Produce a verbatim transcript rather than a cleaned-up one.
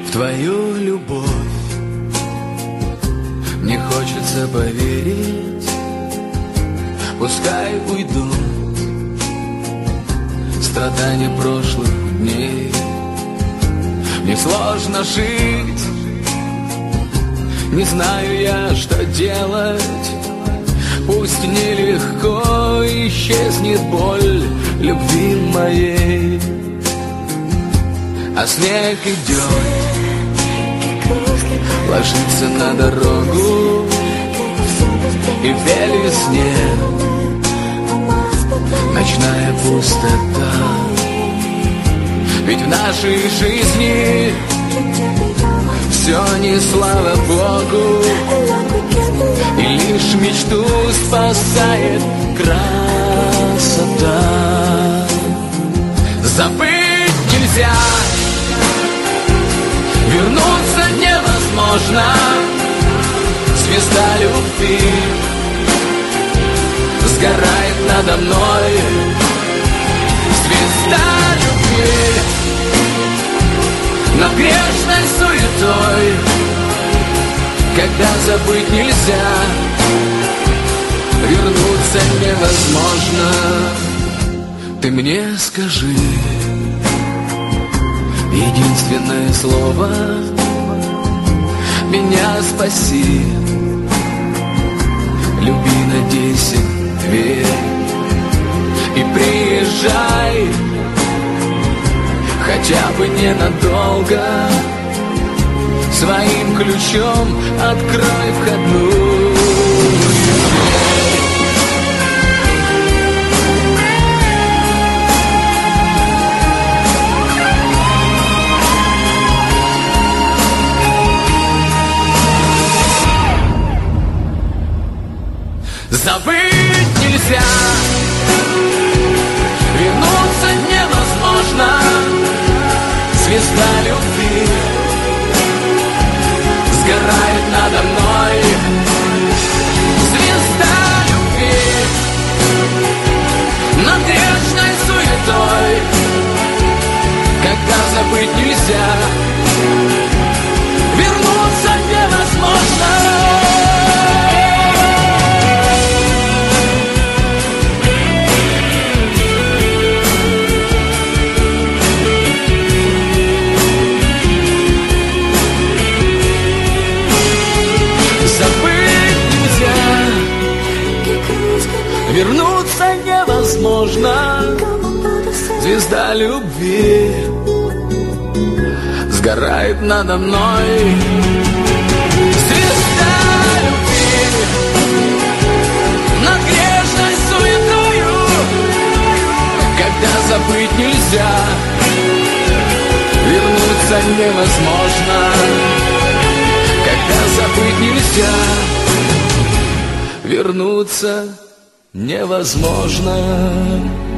в твою любовь. Мне хочется поверить, пускай уйду страдания прошлых дней. Мне сложно жить, не знаю я, что делать. Пусть нелегко исчезнет боль любви моей, а снег идет, ложится на дорогу, и в весне ночная пустота. Ведь в нашей жизни все не слава Богу, и лишь мечту спасает красота. Забыть нельзя, вернуться невозможно. Звезда любви сгорает надо мной. Звезда любви над грешной суетой. Когда забыть нельзя, вернуться невозможно. Ты мне скажи единственное слово, меня спаси. Люби, надейся, верь и приезжай, хотя бы ненадолго. Своим ключом открой входную дверь. Забыть нельзя, вернуться невозможно. Звезда любви сгорает надо мной. Звезда любви над грешной суетой. Когда забыть нельзя, вернуться невозможно. Вернуться невозможно. Звезда любви сгорает надо мной. Звезда любви над грешной суетою. Когда забыть нельзя, вернуться невозможно. Когда забыть нельзя, вернуться невозможно.